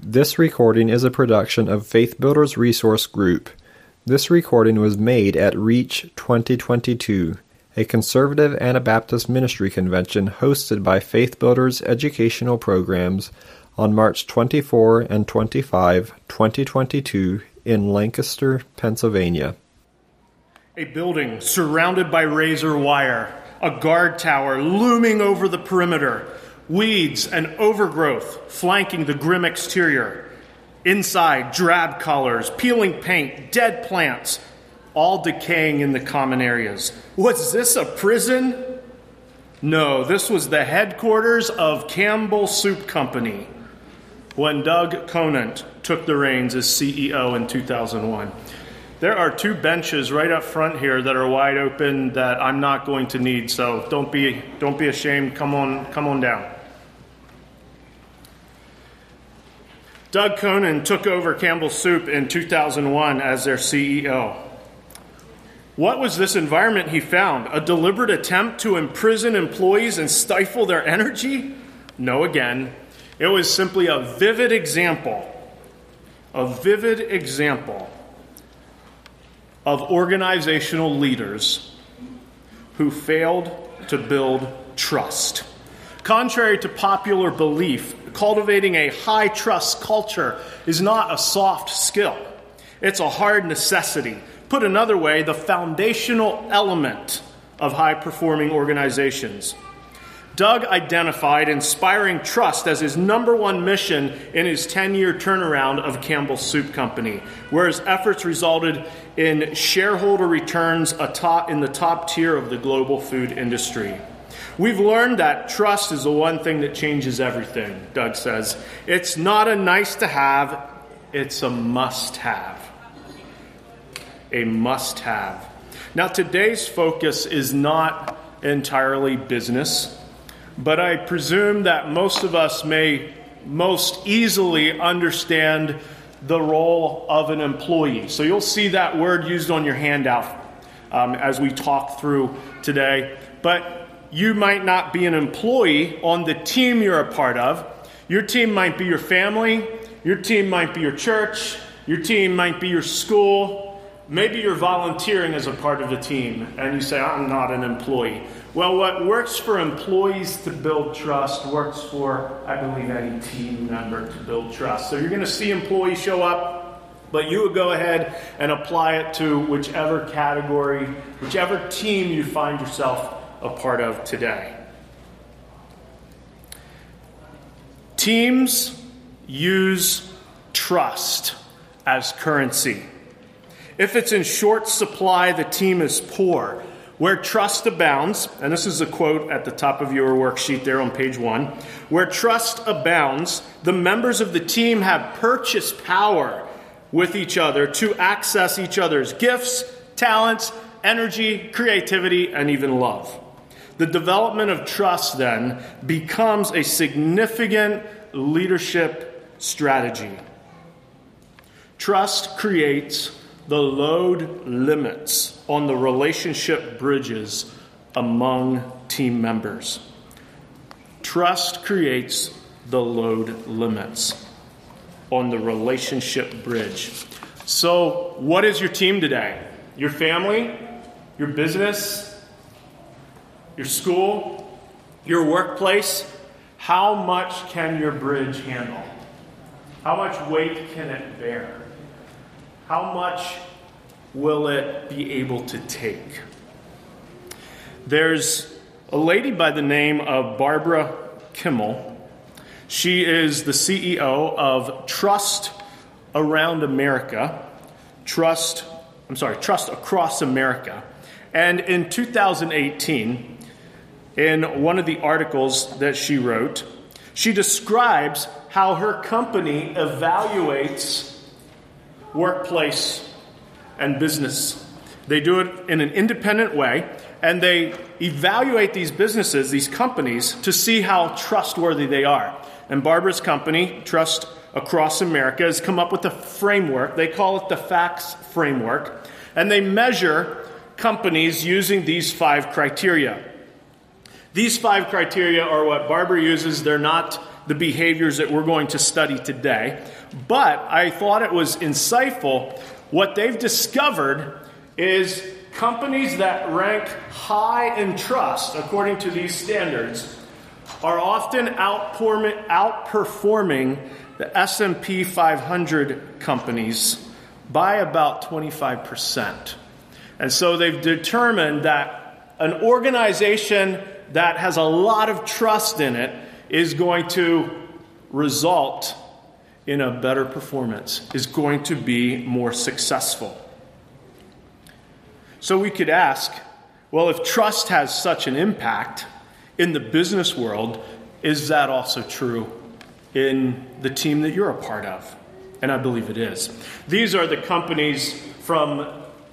This recording is a production of Faith Builders Resource Group. This recording was made at Reach 2022, a conservative Anabaptist ministry convention hosted by Faith Builders Educational Programs on March 24 and 25, 2022 in Lancaster, Pennsylvania. A building surrounded by razor wire, a guard tower looming over the perimeter, weeds and overgrowth flanking the grim exterior. Inside, drab colors, peeling paint, dead plants, all decaying in the common areas. Was this a prison? No, this was the headquarters of Campbell Soup Company when Doug Conant took the reins as CEO in 2001. There are two benches right up front here that are wide open that I'm not going to need, so don't be ashamed. Come on down. Doug Conant took over Campbell Soup in 2001 as their CEO. What was this environment he found? A deliberate attempt to imprison employees and stifle their energy? No, again. It was simply a vivid example of organizational leaders who failed to build trust. Contrary to popular belief, cultivating a high-trust culture is not a soft skill. It's a hard necessity. Put another way, the foundational element of high-performing organizations. Doug identified inspiring trust as his number one mission in his 10-year turnaround of Campbell Soup Company, where his efforts resulted in shareholder returns in the top tier of the global food industry. We've learned that trust is the one thing that changes everything, Doug says. It's not a nice to have, it's a must have. A must have. Now, today's focus is not entirely business, but I presume that most of us may most easily understand the role of an employee. So you'll see that word used on your handout as we talk through today. But you might not be an employee on the team you're a part of. Your team might be your family. Your team might be your church. Your team might be your school. Maybe you're volunteering as a part of the team and you say, I'm not an employee. Well, what works for employees to build trust works for, I believe, any team member to build trust. So you're going to see employees show up, but you would go ahead and apply it to whichever category, whichever team you find yourself a part of today. Teams use trust as currency. If it's in short supply, the team is poor. Where trust abounds, and this is a quote at the top of your worksheet there on page 1, where trust abounds, the members of the team have purchase power with each other to access each other's gifts, talents, energy, creativity, and even love. The development of trust then becomes a significant leadership strategy. Trust creates the load limits on the relationship bridges among team members. Trust creates the load limits on the relationship bridge. So, what is your team today? Your family? Your business? Your school? Your workplace? How much can your bridge handle? How much weight can it bear? How much will it be able to take? There's a lady by the name of Barbara Kimmel. She is the CEO of Trust Around America. Trust Across America. And in 2018, in one of the articles that she wrote, she describes how her company evaluates workplace and business. They do it in an independent way, and they evaluate these businesses, these companies, to see how trustworthy they are. And Barbara's company, Trust Across America, has come up with a framework. They call it the FACTS framework, and they measure companies using these 5 criteria. These 5 criteria are what Barbara uses. They're not the behaviors that we're going to study today, but I thought it was insightful. What they've discovered is companies that rank high in trust, according to these standards, are often outperforming the S&P 500 companies by about 25%. And so they've determined that an organization that has a lot of trust in it is going to result in a better performance, is going to be more successful. So we could ask, well, if trust has such an impact in the business world, is that also true in the team that you're a part of? And I believe it is. These are the companies from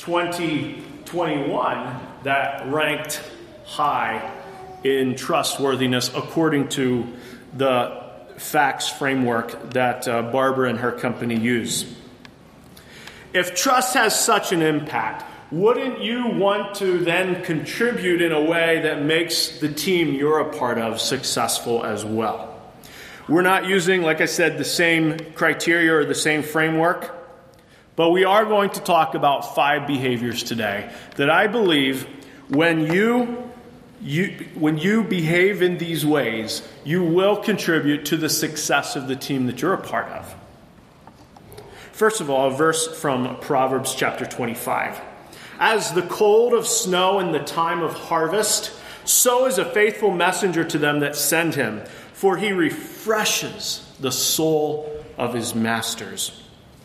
2021 that ranked high in trustworthiness according to the facts framework that Barbara and her company use. If trust has such an impact, wouldn't you want to then contribute in a way that makes the team you're a part of successful as well? We're not using, like I said, the same criteria or the same framework, but we are going to talk about 5 behaviors today that I believe when you behave in these ways, you will contribute to the success of the team that you're a part of. First of all, a verse from Proverbs chapter 25. As the cold of snow in the time of harvest, so is a faithful messenger to them that send him, for he refreshes the soul of his masters.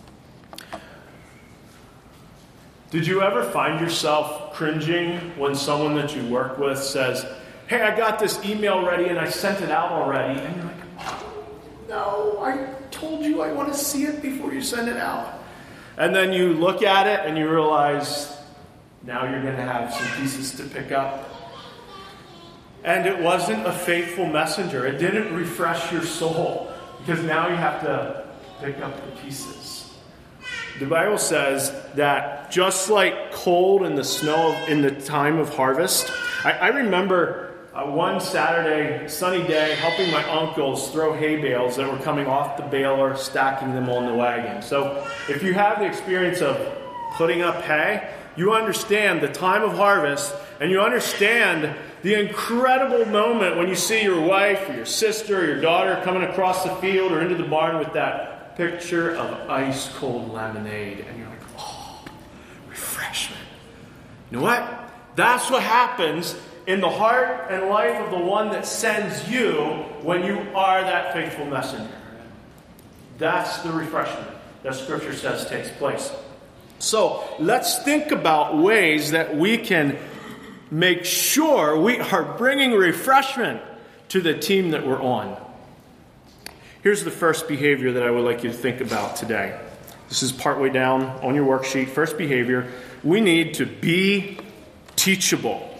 Did you ever find yourself cringing when someone that you work with says, hey, I got this email ready and I sent it out already? And you're like, oh, no, I told you I want to see it before you send it out. And then you look at it and you realize now you're going to have some pieces to pick up. And it wasn't a faithful messenger. It didn't refresh your soul because now you have to pick up the pieces. The Bible says that just like cold and the snow in the time of harvest, I remember one Saturday, sunny day, helping my uncles throw hay bales that were coming off the baler, stacking them on the wagon. So if you have the experience of putting up hay, you understand the time of harvest, and you understand the incredible moment when you see your wife or your sister or your daughter coming across the field or into the barn with that picture of ice-cold lemonade, and you're like, oh, refreshment. You know what? That's what happens in the heart and life of the one that sends you when you are that faithful messenger. That's the refreshment that Scripture says takes place. So let's think about ways that we can make sure we are bringing refreshment to the team that we're on. Here's the first behavior that I would like you to think about today. This is partway down on your worksheet. First behavior, we need to be teachable.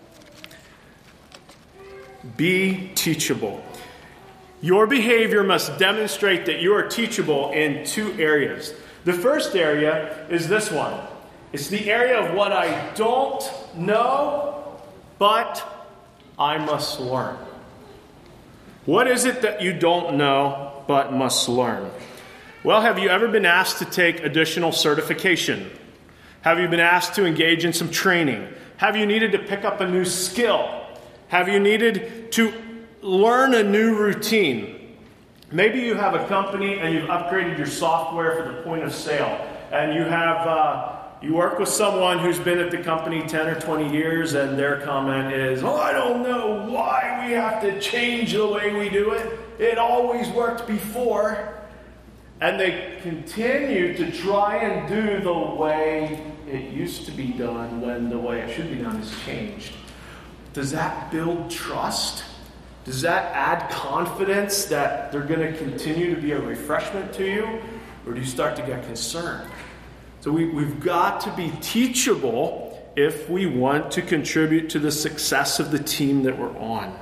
Be teachable. Your behavior must demonstrate that you are teachable in 2 areas. The first area is this one. It's the area of what I don't know, but I must learn. What is it that you don't know but must learn? Well, have you ever been asked to take additional certification? Have you been asked to engage in some training? Have you needed to pick up a new skill? Have you needed to learn a new routine? Maybe you have a company and you've upgraded your software for the point of sale, and you work with someone who's been at the company 10 or 20 years, and their comment is, oh, I don't know why we have to change the way we do it. It always worked before. And they continue to try and do the way it used to be done when the way it should be done has changed. Does that build trust? Does that add confidence that they're going to continue to be a refreshment to you? Or do you start to get concerned? So we've got to be teachable if we want to contribute to the success of the team that we're on.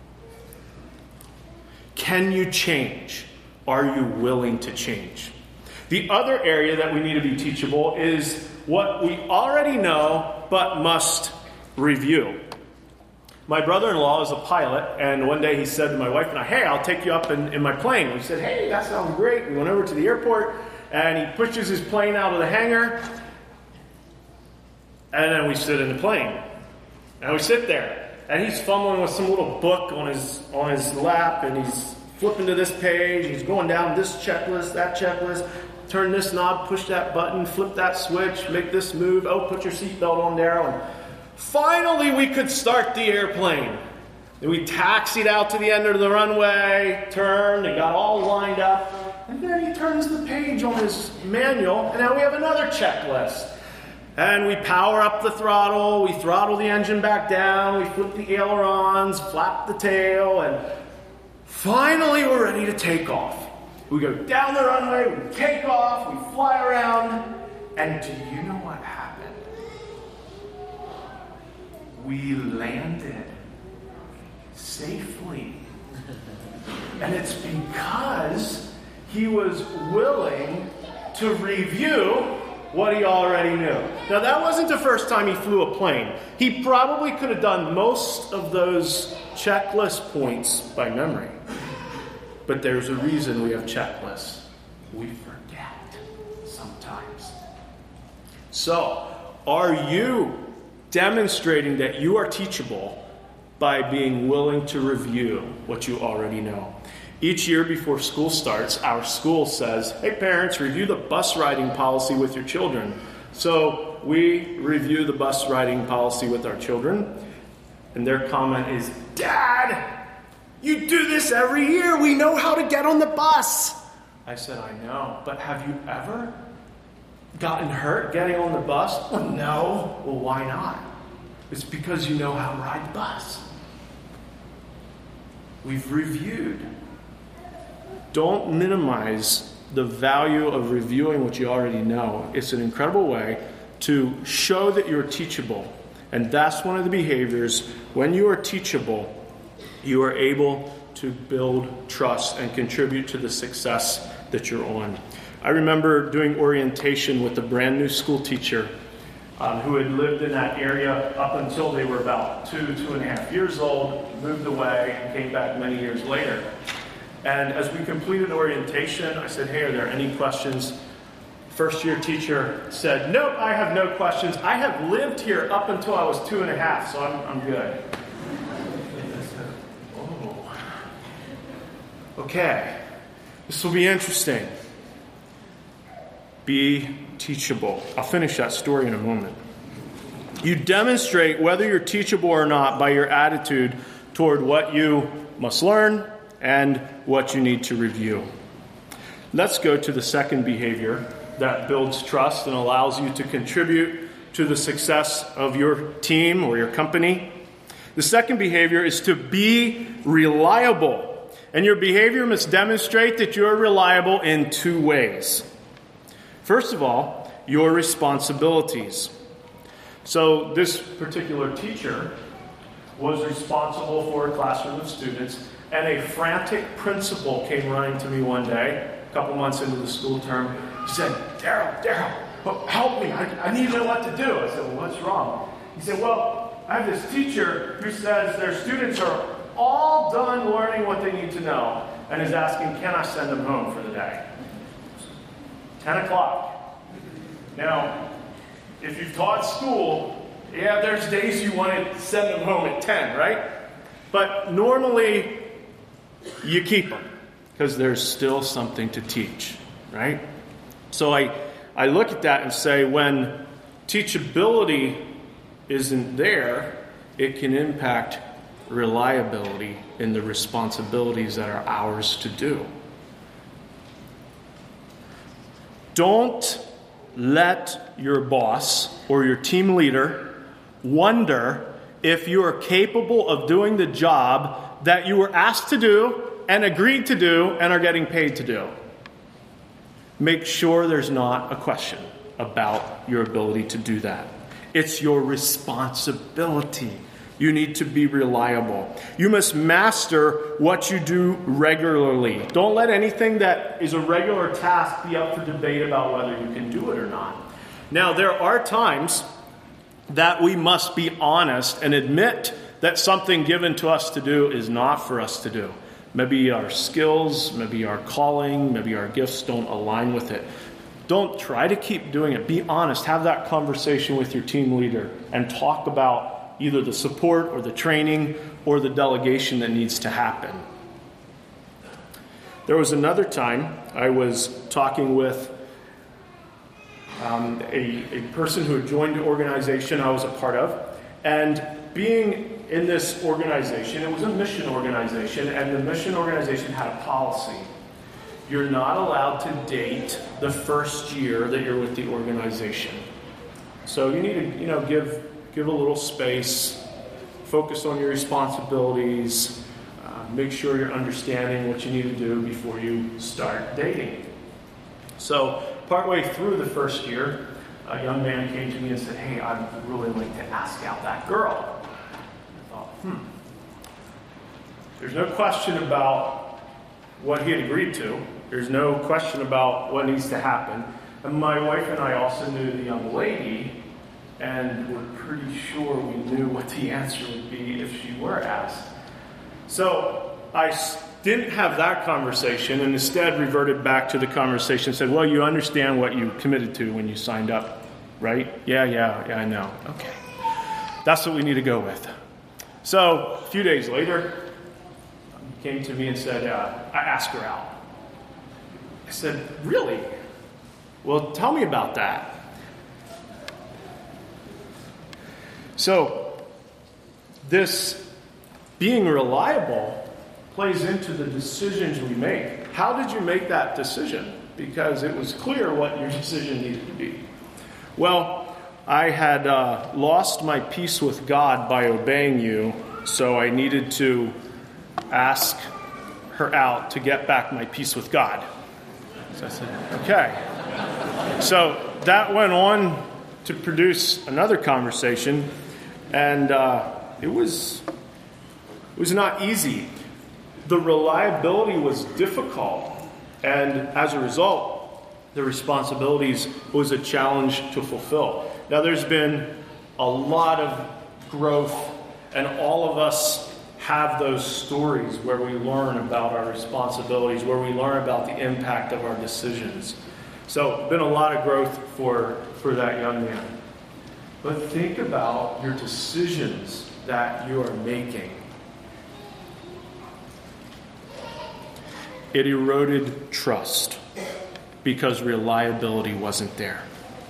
Can you change? Are you willing to change? The other area that we need to be teachable is what we already know but must review. My brother-in-law is a pilot, and one day he said to my wife and I, hey, I'll take you up in my plane. We said, hey, that sounds great. We went over to the airport, and he pushes his plane out of the hangar, and then we sit in the plane. And we sit there, and he's fumbling with some little book on his lap, and he's flipping to this page, he's going down this checklist, that checklist, turn this knob, push that button, flip that switch, make this move, oh, put your seatbelt on, Daryl. And finally, we could start the airplane. And we taxied out to the end of the runway, turned, and got all lined up. And then he turns the page on his manual, and now we have another checklist. And we power up the throttle, we throttle the engine back down, we flip the ailerons, flap the tail, and finally we're ready to take off. We go down the runway, we take off, we fly around, and do you know what happened? We landed safely. And it's because he was willing to review what he already knew. Now, that wasn't the first time he flew a plane. He probably could have done most of those checklist points by memory. But there's a reason we have checklists. We forget sometimes. So, are you demonstrating that you are teachable by being willing to review what you already know? Each year before school starts, our school says, hey parents, review the bus riding policy with your children. So we review the bus riding policy with our children, and their comment is, Dad, you do this every year. We know how to get on the bus. I said, I know, but have you ever gotten hurt getting on the bus? Well, no. Well, why not? It's because you know how to ride the bus. We've reviewed. Don't minimize the value of reviewing what you already know. It's an incredible way to show that you're teachable. And that's one of the behaviors. When you are teachable, you are able to build trust and contribute to the success that you're on. I remember doing orientation with a brand new school teacher who had lived in that area up until they were about 2.5 years old, moved away, and came back many years later. And as we completed orientation, I said, hey, are there any questions? First year teacher said, nope, I have no questions. I have lived here up until I was 2.5, so I'm good. Oh. Okay, this will be interesting. Be teachable. I'll finish that story in a moment. You demonstrate whether you're teachable or not by your attitude toward what you must learn and what you need to review. Let's go to the second behavior that builds trust and allows you to contribute to the success of your team or your company. The second behavior is to be reliable. And your behavior must demonstrate that you're reliable in two ways. First of all, your responsibilities. So this particular teacher was responsible for a classroom of students, and a frantic principal came running to me one day, a couple months into the school term. He said, Daryl, help me. I need to know what to do. I said, well, what's wrong? He said, well, I have this teacher who says their students are all done learning what they need to know and is asking, can I send them home for the day? 10 o'clock. Now, if you've taught school, yeah, there's days you want to send them home at 10, right? But normally, you keep them because there's still something to teach, right? So I look at that and say, when teachability isn't there, it can impact reliability in the responsibilities that are ours to do. Don't let your boss or your team leader wonder if you are capable of doing the job that you were asked to do and agreed to do and are getting paid to do. Make sure there's not a question about your ability to do that. It's your responsibility. You need to be reliable. You must master what you do regularly. Don't let anything that is a regular task be up for debate about whether you can do it or not. Now, there are times that we must be honest and admit that something given to us to do is not for us to do. Maybe our skills, maybe our calling, maybe our gifts don't align with it. Don't try to keep doing it. Be honest. Have that conversation with your team leader and talk about either the support or the training or the delegation that needs to happen. There was another time I was talking with a person who had joined the organization I was a part of. And being in this organization, it was a mission organization, and the mission organization had a policy. You're not allowed to date the first year that you're with the organization. So you need to, give a little space, focus on your responsibilities, make sure you're understanding what you need to do before you start dating. So partway through the first year, a young man came to me and said, "Hey, I'd really like to ask out that girl." I thought, There's no question about what he had agreed to. There's no question about what needs to happen. And my wife and I also knew the young lady, and we're pretty sure we knew what the answer would be if she were asked. So I didn't have that conversation and instead reverted back to the conversation and said, "Well, you understand what you committed to when you signed up, right?" Yeah, I know. Okay. That's what we need to go with. So a few days later, he came to me and said, I asked her out. I said, "Really? Well, tell me about that." So this being reliable plays into the decisions we make. How did you make that decision? Because it was clear what your decision needed to be. Well, I had lost my peace with God by obeying you, so I needed to ask her out to get back my peace with God. So I said, okay. So that went on to produce another conversation, and it was not easy. The reliability was difficult, and as a result, the responsibilities was a challenge to fulfill. Now, there's been a lot of growth, and all of us have those stories where we learn about our responsibilities, where we learn about the impact of our decisions. So, been a lot of growth for that young man. But think about your decisions that you are making. It eroded trust because reliability wasn't there.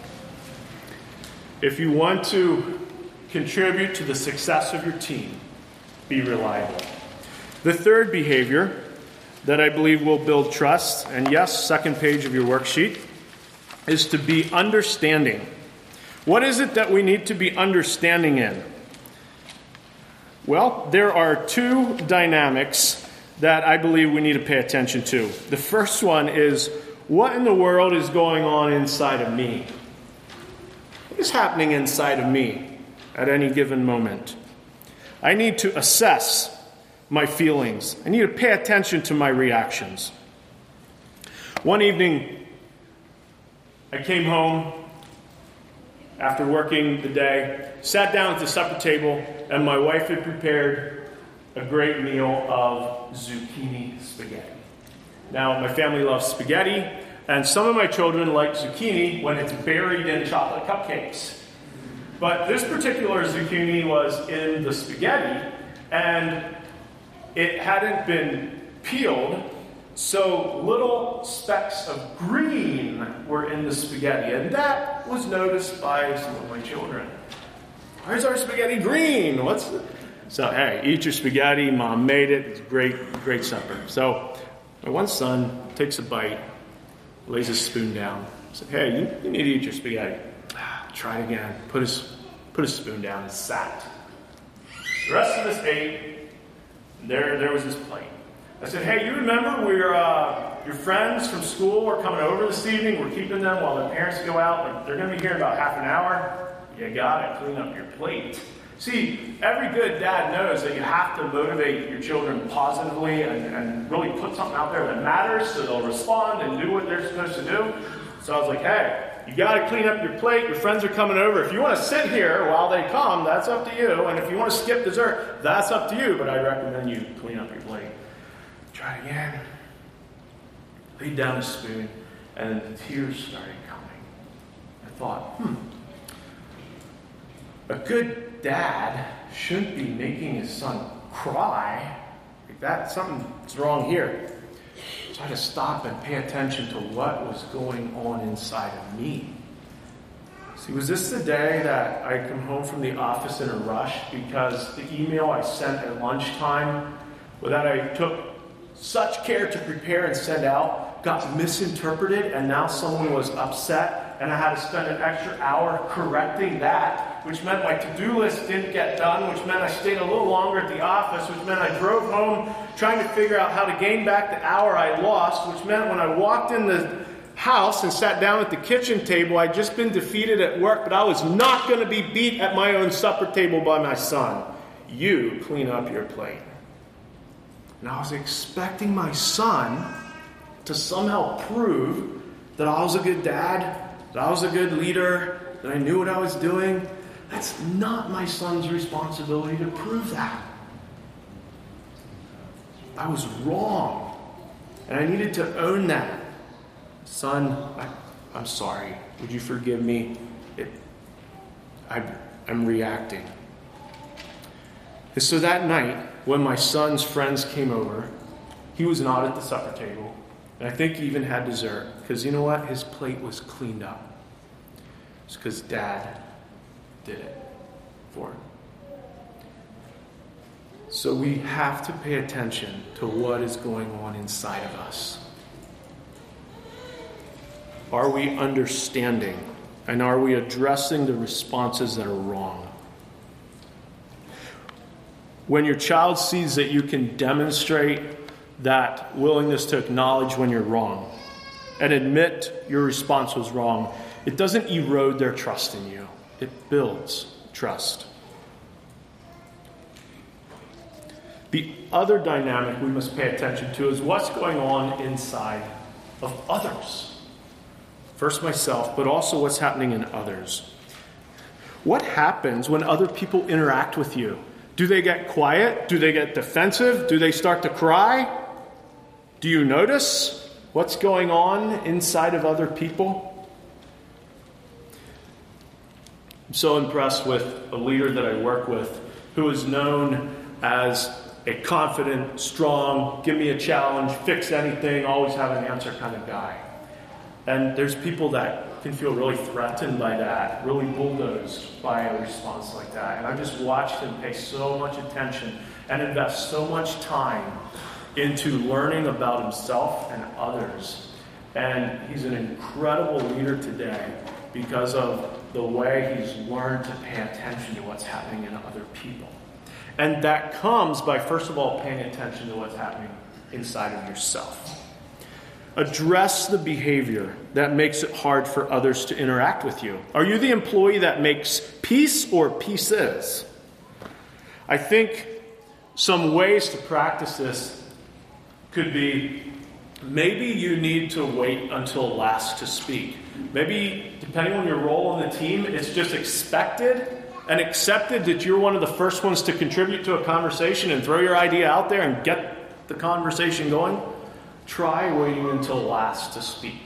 If you want to contribute to the success of your team, be reliable. The third behavior that I believe will build trust, and yes, second page of your worksheet, is to be understanding. What is it that we need to be understanding in? Well, there are two dynamics that I believe we need to pay attention to. The first one is, what in the world is going on inside of me? What is happening inside of me at any given moment? I need to assess my feelings. I need to pay attention to my reactions. One evening, I came home after working the day, sat down at the supper table, and my wife had prepared a great meal of zucchini spaghetti. Now, my family loves spaghetti, and some of my children like zucchini when it's buried in chocolate cupcakes. But this particular zucchini was in the spaghetti, and it hadn't been peeled, so little specks of green were in the spaghetti, and that was noticed by some of my children. Where's our spaghetti green? So, hey, eat your spaghetti. Mom made it. It's great supper. So, my one son takes a bite, lays his spoon down. I said, "Hey, you need to eat your spaghetti." Try it again. Put his spoon down and sat. The rest of us ate. There was his plate. I said, "Hey, you remember your friends from school are coming over this evening? We're keeping them while their parents go out. They're going to be here in about half an hour. You got it. Clean up your plate." See, every good dad knows that you have to motivate your children positively and really put something out there that matters so they'll respond and do what they're supposed to do. So I was like, "Hey, you got to clean up your plate. Your friends are coming over. If you want to sit here while they come, that's up to you. And if you want to skip dessert, that's up to you. But I recommend you clean up your plate. Try it again. Laid down the spoon, and the tears started coming. I thought, a good dad shouldn't be making his son cry. Like that, something's wrong here. So I had to stop and pay attention to what was going on inside of me. See, was this the day that I come home from the office in a rush because the email I sent at lunchtime, that I took such care to prepare and send out, got misinterpreted, and now someone was upset, and I had to spend an extra hour correcting that, which meant my to-do list didn't get done, which meant I stayed a little longer at the office, which meant I drove home trying to figure out how to gain back the hour I lost, which meant when I walked in the house and sat down at the kitchen table, I'd just been defeated at work, but I was not going to be beat at my own supper table by my son. You clean up your plate. And I was expecting my son to somehow prove that I was a good dad, that I was a good leader, that I knew what I was doing. That's not my son's responsibility to prove that. I was wrong. And I needed to own that. Son, I'm sorry. Would you forgive me? I'm reacting. And so that night, when my son's friends came over, he was not at the supper table. And I think he even had dessert. Because you know what? His plate was cleaned up. It's because Dad did it for him. So we have to pay attention to what is going on inside of us. Are we understanding? And are we addressing the responses that are wrong? When your child sees that you can demonstrate that willingness to acknowledge when you're wrong and admit your response was wrong, it doesn't erode their trust in you. It builds trust. The other dynamic we must pay attention to is what's going on inside of others. First myself, but also what's happening in others. What happens when other people interact with you? Do they get quiet? Do they get defensive? Do they start to cry? Do you notice what's going on inside of other people? I'm so impressed with a leader that I work with who is known as a confident, strong, give me a challenge, fix anything, always have an answer kind of guy. And there's people that can feel really threatened by that, really bulldozed by a response like that. And I just watched him pay so much attention and invest so much time into learning about himself and others. And he's an incredible leader today because of the way he's learned to pay attention to what's happening in other people. And that comes by, first of all, paying attention to what's happening inside of yourself. Address the behavior that makes it hard for others to interact with you. Are you the employee that makes peace or pieces? I think some ways to practice this could be, maybe you need to wait until last to speak. Maybe, depending on your role in the team, it's just expected and accepted that you're one of the first ones to contribute to a conversation and throw your idea out there and get the conversation going. Try waiting until last to speak.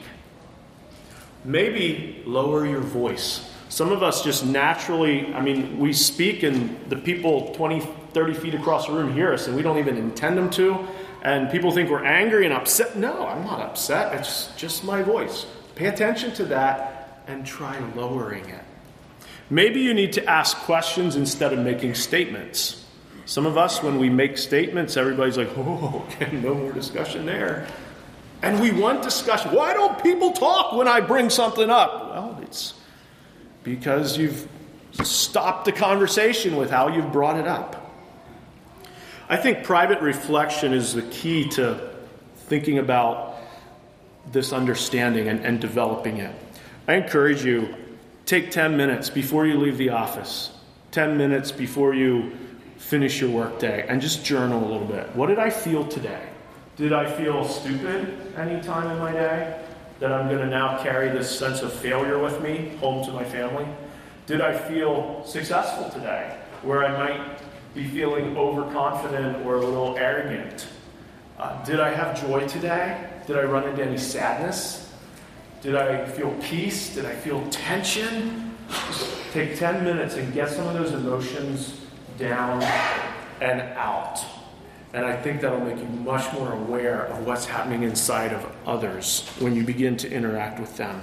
Maybe lower your voice. Some of us just naturally, we speak and the people 20, 30 feet across the room hear us and we don't even intend them to. And people think we're angry and upset. No, I'm not upset. It's just my voice. Pay attention to that and try lowering it. Maybe you need to ask questions instead of making statements. Some of us, when we make statements, everybody's like, oh, okay, no more discussion there. And we want discussion. Why don't people talk when I bring something up? Well, it's because you've stopped the conversation with how you've brought it up. I think private reflection is the key to thinking about this understanding and developing it. I encourage you, take 10 minutes before you leave the office, 10 minutes before you finish your workday, and just journal a little bit. What did I feel today? Did I feel stupid any time in my day? that I'm going to now carry this sense of failure with me home to my family? Did I feel successful today, where I might be feeling overconfident or a little arrogant? Did I have joy today? Did I run into any sadness? Did I feel peace? Did I feel tension? Just take 10 minutes and get some of those emotions down and out. And I think that'll make you much more aware of what's happening inside of others when you begin to interact with them.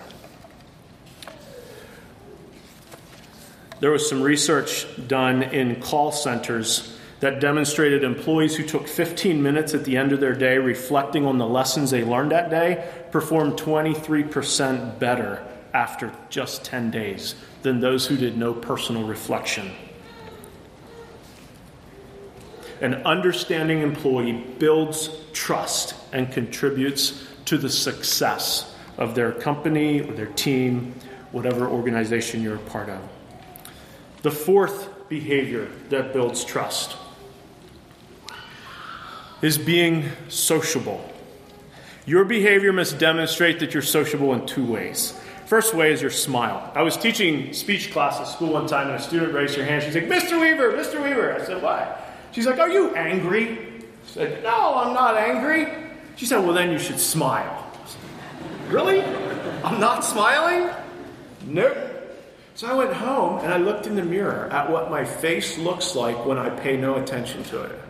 There was some research done in call centers that demonstrated employees who took 15 minutes at the end of their day reflecting on the lessons they learned that day performed 23% better after just 10 days than those who did no personal reflection. An understanding employee builds trust and contributes to the success of their company or their team, whatever organization you're a part of. The fourth behavior that builds trust is being sociable. Your behavior must demonstrate that you're sociable in two ways. First way is your smile. I was teaching speech class at school one time, and a student raised her hand. She's like, Mr. Weaver, Mr. Weaver. I said, why? She's like, are you angry? I said, no, I'm not angry. She said, well, then you should smile. I said, really? I'm not smiling? Nope. So I went home and I looked in the mirror at what my face looks like when I pay no attention to it.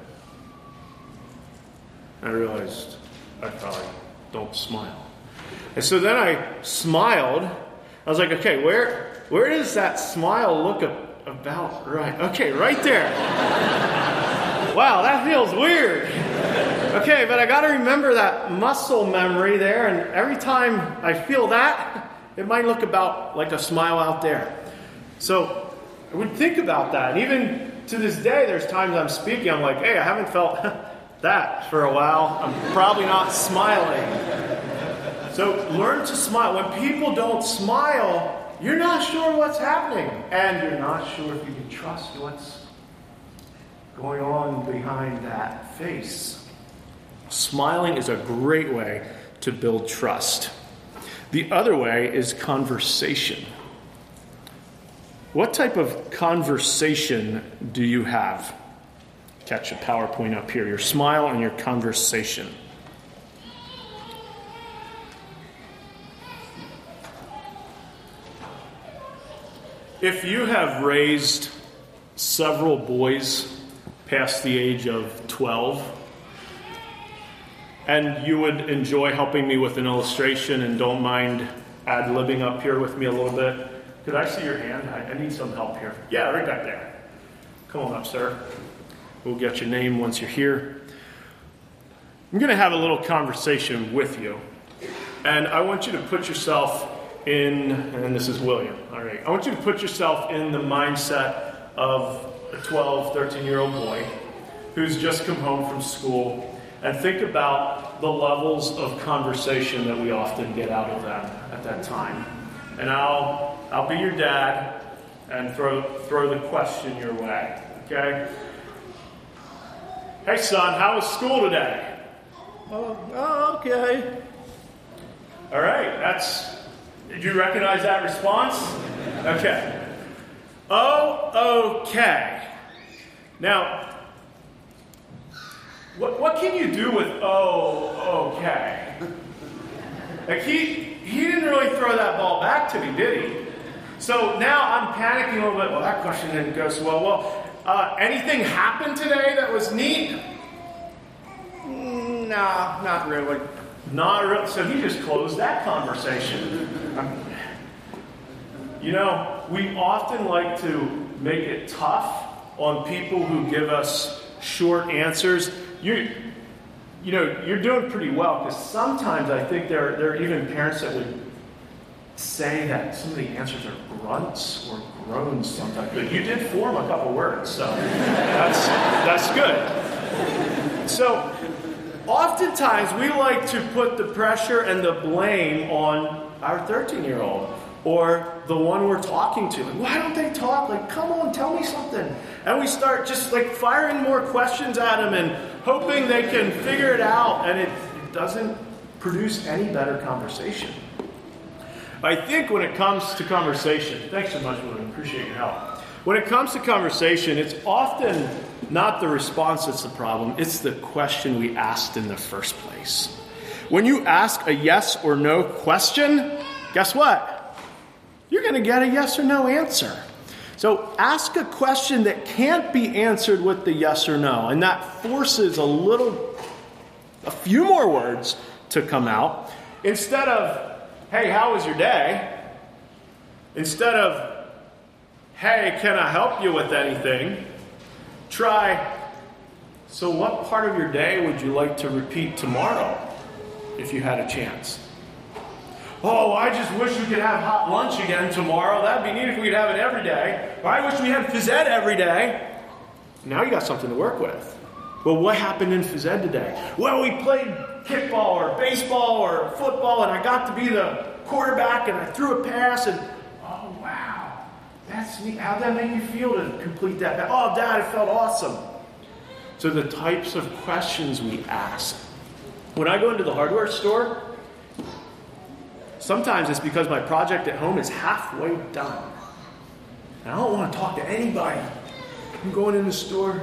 I realized I probably don't smile. And so then I smiled. I was like, okay, where does that smile look about right? Okay, right there. Wow, that feels weird. Okay, but I got to remember that muscle memory there, and every time I feel that, it might look about like a smile out there. So I would think about that. And even to this day, there's times I'm speaking, I'm like, hey, I haven't felt that for a while. I'm probably not smiling. So learn to smile. When people don't smile, you're not sure what's happening. And you're not sure if you can trust what's going on behind that face. Smiling is a great way to build trust. The other way is conversation. What type of conversation do you have? Catch a PowerPoint up here. Your smile and your conversation. If you have raised several boys past the age of 12, and you would enjoy helping me with an illustration and don't mind ad-libbing up here with me a little bit, could I see your hand? I need some help here. Yeah, right back there. Come on up, sir. We'll get your name once you're here. I'm going to have a little conversation with you. And I want you to put yourself in, and this is William. All right. I want you to put yourself in the mindset of a 12, 13-year-old boy who's just come home from school, and think about the levels of conversation that we often get out of them at that time. And I'll be your dad and throw the question your way. Okay? Hey, son, how was school today? Oh, okay. All right, did you recognize that response? Okay. Oh, okay. Now, what can you do with oh, okay? Like he didn't really throw that ball back to me, did he? So now I'm panicking a little bit. Well, that question didn't go so well. Anything happened today that was neat? Nah, not really. Not really. So he just closed that conversation. We often like to make it tough on people who give us short answers. You're doing pretty well, because sometimes I think there are even parents that would say that some of the answers are grunts or groans sometimes. But you did form a couple words, so that's good. So oftentimes we like to put the pressure and the blame on our 13-year-old or the one we're talking to. Like, why don't they talk? Like, come on, tell me something. And we start just like firing more questions at them and hoping they can figure it out. And it doesn't produce any better conversation. I think when it comes to conversation, thanks so much, William. Appreciate your help. When it comes to conversation, it's often not the response that's the problem. It's the question we asked in the first place. When you ask a yes or no question, guess what? You're going to get a yes or no answer. So ask a question that can't be answered with the yes or no. And that forces a few more words to come out. Instead of, hey, how was your day? Instead of, hey, can I help you with anything? Try, so what part of your day would you like to repeat tomorrow if you had a chance? Oh, I just wish we could have hot lunch again tomorrow. That'd be neat if we could have it every day. Or I wish we had phys ed every day. Now you got something to work with. Well, what happened in phys ed today? Well, we played kickball or baseball or football, and I got to be the quarterback, and I threw a pass, and oh, wow, that's neat. How'd that make you feel to complete that pass? Oh, Dad, it felt awesome. So the types of questions we ask. When I go into the hardware store, sometimes it's because my project at home is halfway done. And I don't want to talk to anybody. I'm going in the store.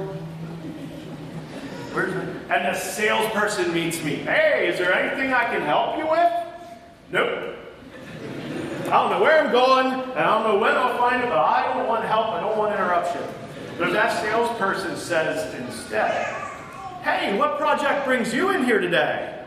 And the salesperson meets me. Hey, is there anything I can help you with? Nope. I don't know where I'm going, and I don't know when I'll find it, but I don't want help. I don't want interruption. But if that salesperson says instead, hey, what project brings you in here today?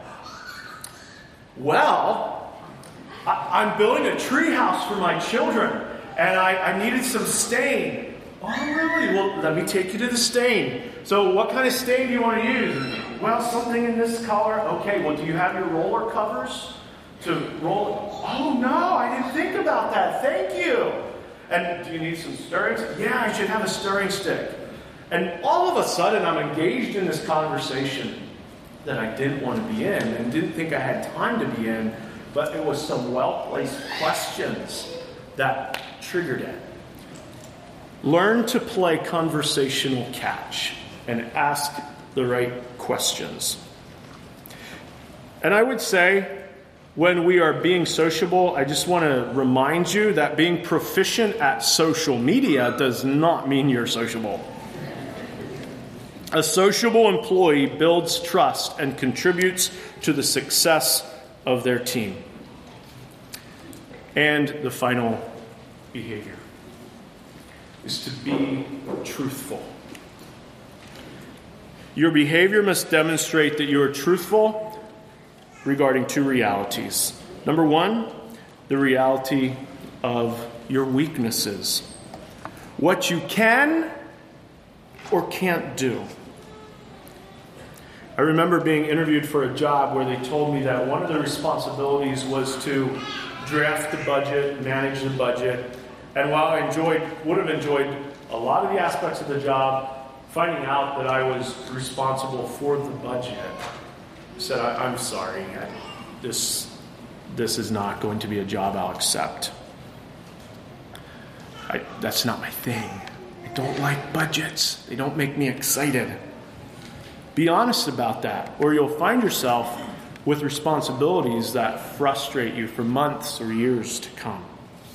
Well, I'm building a tree house for my children, and I needed some stain. Oh, really? Well, let me take you to the stain. So what kind of stain do you want to use? Well, something in this color. Okay, well, do you have your roller covers to roll it? Oh, no, I didn't think about that. Thank you. And do you need some stirring? Yeah, I should have a stirring stick. And all of a sudden, I'm engaged in this conversation that I didn't want to be in and didn't think I had time to be in, but it was some well-placed questions that triggered it. Learn to play conversational catch and ask the right questions. And I would say, when we are being sociable, I just want to remind you that being proficient at social media does not mean you're sociable. A sociable employee builds trust and contributes to the success of their team. And the final behavior is to be truthful. Your behavior must demonstrate that you are truthful regarding two realities. Number one, the reality of your weaknesses. What you can or can't do. I remember being interviewed for a job where they told me that one of the responsibilities was to draft the budget, manage the budget. And while I would have enjoyed a lot of the aspects of the job, finding out that I was responsible for the budget, I said, I'm sorry, this is not going to be a job I'll accept. That's not my thing. I don't like budgets. They don't make me excited. Be honest about that, or you'll find yourself with responsibilities that frustrate you for months or years to come.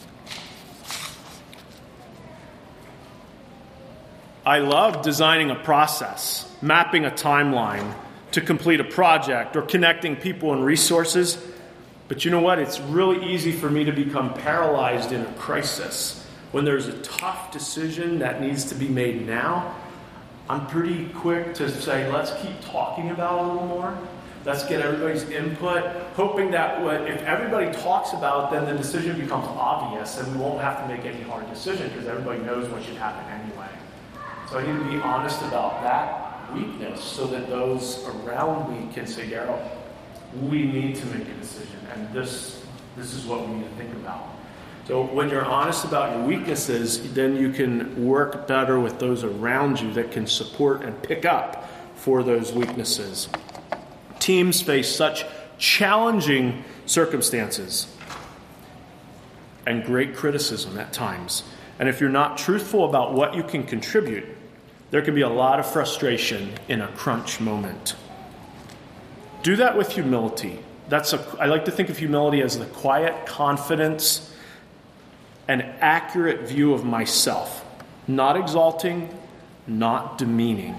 I love designing a process, mapping a timeline to complete a project, or connecting people and resources. But you know what? It's really easy for me to become paralyzed in a crisis. When there's a tough decision that needs to be made now, I'm pretty quick to say, let's keep talking about it a little more. Let's get everybody's input, hoping that if everybody talks about it, then the decision becomes obvious and we won't have to make any hard decision because everybody knows what should happen anyway. So I need to be honest about that weakness so that those around me can say, Daryl, we need to make a decision, and this is what we need to think about. So when you're honest about your weaknesses, then you can work better with those around you that can support and pick up for those weaknesses. Teams face such challenging circumstances and great criticism at times. And if you're not truthful about what you can contribute, there can be a lot of frustration in a crunch moment. Do that with humility. I like to think of humility as the quiet confidence and accurate view of myself, not exalting, not demeaning.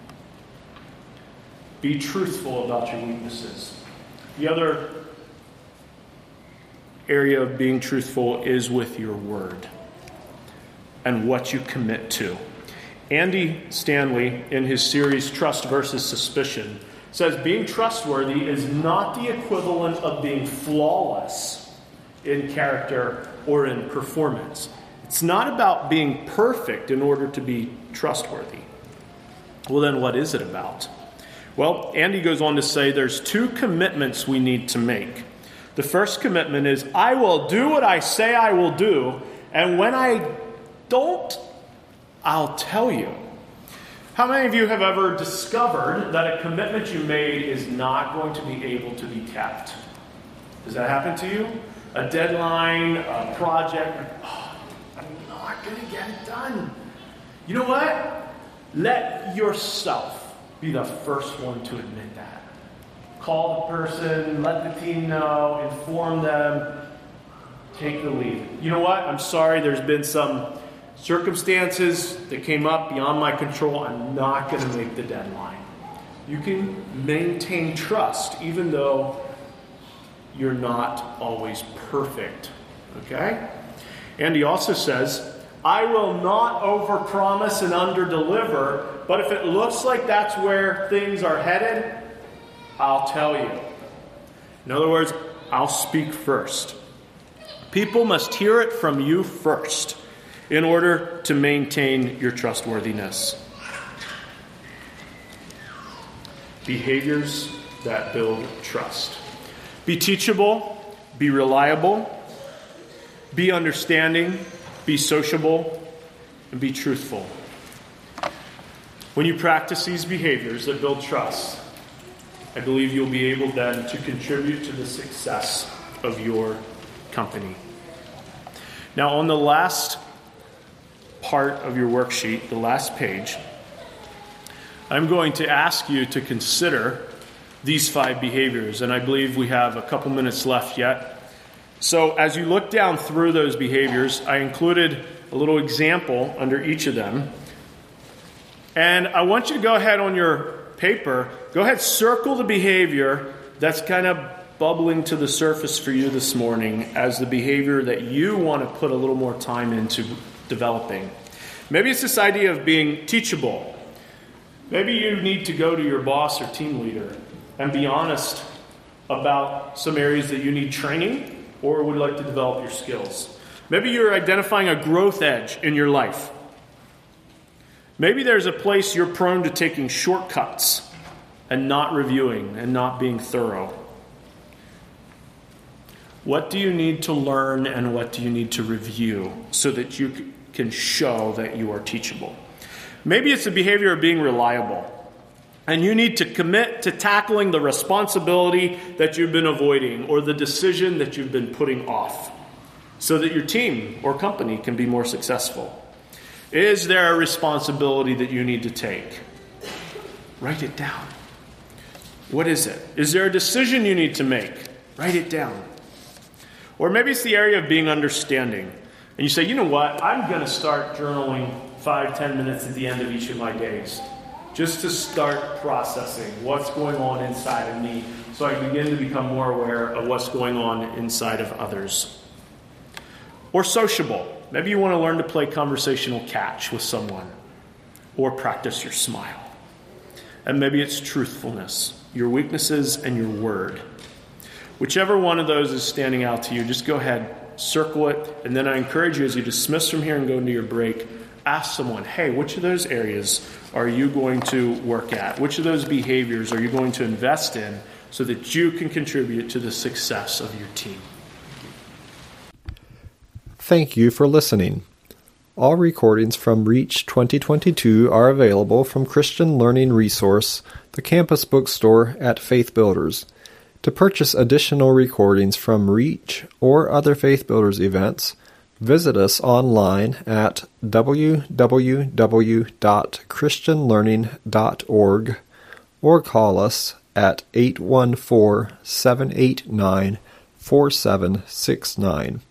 Be truthful about your weaknesses. The other area of being truthful is with your word and what you commit to. Andy Stanley, in his series Trust versus Suspicion, says being trustworthy is not the equivalent of being flawless in character or in performance. It's not about being perfect in order to be trustworthy. Well, then what is it about? Well, Andy goes on to say there's two commitments we need to make. The first commitment is, I will do what I say I will do, and when I don't, I'll tell you. How many of you have ever discovered that a commitment you made is not going to be able to be kept? Does that happen to you? A deadline, a project, I'm not going to get it done. You know what? Let yourself be the first one to admit that. Call the person, let the team know, inform them, take the lead. You know what? I'm sorry, there's been some circumstances that came up beyond my control. I'm not going to make the deadline. You can maintain trust even though you're not always perfect. Okay? And he also says, I will not overpromise and underdeliver, but if it looks like that's where things are headed, I'll tell you. In other words, I'll speak first. People must hear it from you first in order to maintain your trustworthiness. Behaviors that build trust. Be teachable, be reliable, be understanding, be sociable, and be truthful. When you practice these behaviors that build trust, I believe you'll be able then to contribute to the success of your company. Now, on the last part of your worksheet, the last page, I'm going to ask you to consider these 5 behaviors, and I believe we have a couple minutes left yet. So as you look down through those behaviors, I included a little example under each of them. And I want you to go ahead on your paper, go ahead, circle the behavior that's kind of bubbling to the surface for you this morning as the behavior that you want to put a little more time into developing. Maybe it's this idea of being teachable. Maybe you need to go to your boss or team leader and be honest about some areas that you need training or would like to develop your skills. Maybe you're identifying a growth edge in your life. Maybe there's a place you're prone to taking shortcuts and not reviewing and not being thorough. What do you need to learn and what do you need to review so that you can show that you are teachable? Maybe it's the behavior of being reliable. And you need to commit to tackling the responsibility that you've been avoiding or the decision that you've been putting off so that your team or company can be more successful. Is there a responsibility that you need to take? Write it down. What is it? Is there a decision you need to make? Write it down. Or maybe it's the area of being understanding. And you say, you know what? I'm going to start journaling 5-10 minutes at the end of each of my days, just to start processing what's going on inside of me so I begin to become more aware of what's going on inside of others. Or sociable. Maybe you want to learn to play conversational catch with someone or practice your smile. And maybe it's truthfulness, your weaknesses and your word. Whichever one of those is standing out to you, just go ahead, circle it, and then I encourage you as you dismiss from here and go into your break, ask someone, hey, which of those areas are you going to work at? Which of those behaviors are you going to invest in so that you can contribute to the success of your team? Thank you for listening. All recordings from Reach 2022 are available from Christian Learning Resource, the campus bookstore at Faith Builders. To purchase additional recordings from Reach or other Faith Builders events, visit us online at www.christianlearning.org or call us at 814-789-4769.